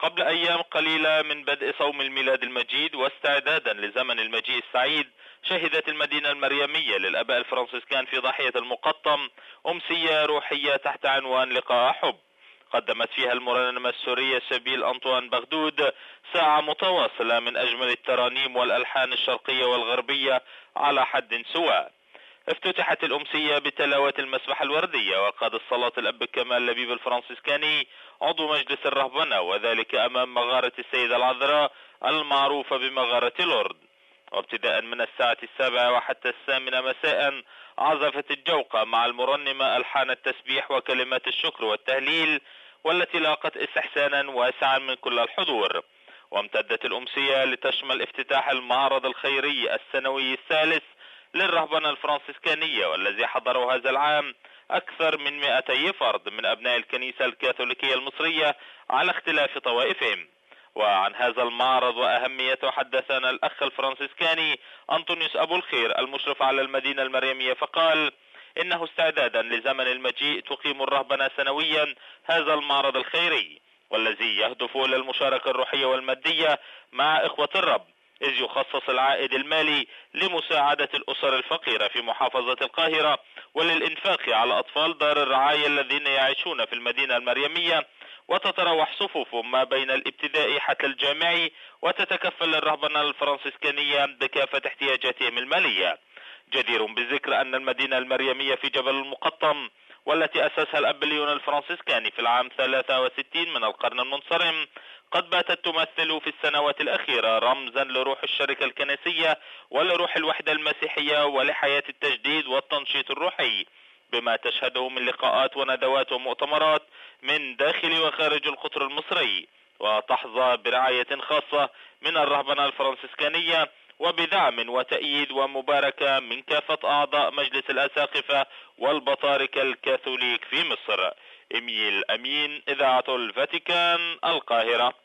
قبل أيام قليلة من بدء صوم الميلاد المجيد واستعدادا لزمن المجيء السعيد، شهدت المدينة المريمية للآباء الفرنسيسكان في ضاحية المقطم أمسية روحية تحت عنوان لقاء حب، قدمت فيها المرنمة السورية سبيل أنطوان بغدود ساعة متواصلة من أجمل الترانيم والألحان الشرقية والغربية على حد سواء. افتتحت الأمسية بتلاوة المسبحة الوردية، وقاد الصلاة الأب كمال لبيب الفرنسيسكاني عضو مجلس الرهبنة، وذلك أمام مغارة السيدة العذراء المعروفة بمغارة لورد. وابتداء من الساعة 7 وحتى 8 مساء عزفت الجوقة مع المرنمة ألحان التسبيح وكلمات الشكر والتهليل، والتي لاقت استحسانا واسعا من كل الحضور. وامتدت الأمسية لتشمل افتتاح المعرض الخيري السنوي الثالث للرهبنة الفرنسيسكانية، والذي حضروا هذا العام أكثر من 200 فرد من أبناء الكنيسة الكاثوليكية المصرية على اختلاف طوائفهم. وعن هذا المعرض وأهميته حدثنا الأخ الفرنسيسكاني أنطونيوس أبو الخير المشرف على المدينة المريمية، فقال إنه استعدادا لزمن المجيء تقيم الرهبنة سنويا هذا المعرض الخيري، والذي يهدف إلى المشاركة الروحية والمادية مع إخوة الرب، إذ يخصص العائد المالي لمساعدة الأسر الفقيرة في محافظة القاهرة وللإنفاق على أطفال دار الرعاية الذين يعيشون في المدينة المريمية، وتتراوح صفوفهم ما بين الابتدائي حتى الجامعي، وتتكفل الرهبنة الفرنسيسكانية بكافة احتياجاتهم المالية. جدير بالذكر أن المدينة المريمية في جبل المقطم، والتي أسسها الأب ليون الفرنسيسكاني في العام 63 من القرن المنصرم، قد باتت تمثل في السنوات الأخيرة رمزا لروح الشركة الكنسية ولروح الوحدة المسيحية ولحياة التجديد والتنشيط الروحي، بما تشهده من لقاءات وندوات ومؤتمرات من داخل وخارج القطر المصري، وتحظى برعاية خاصة من الرهبنة الفرنسيسكانية وبدعم وتأييد ومباركة من كافة أعضاء مجلس الأساقفة والبطاركة الكاثوليك في مصر. إميل أمين، إذاعة الفاتيكان، القاهرة.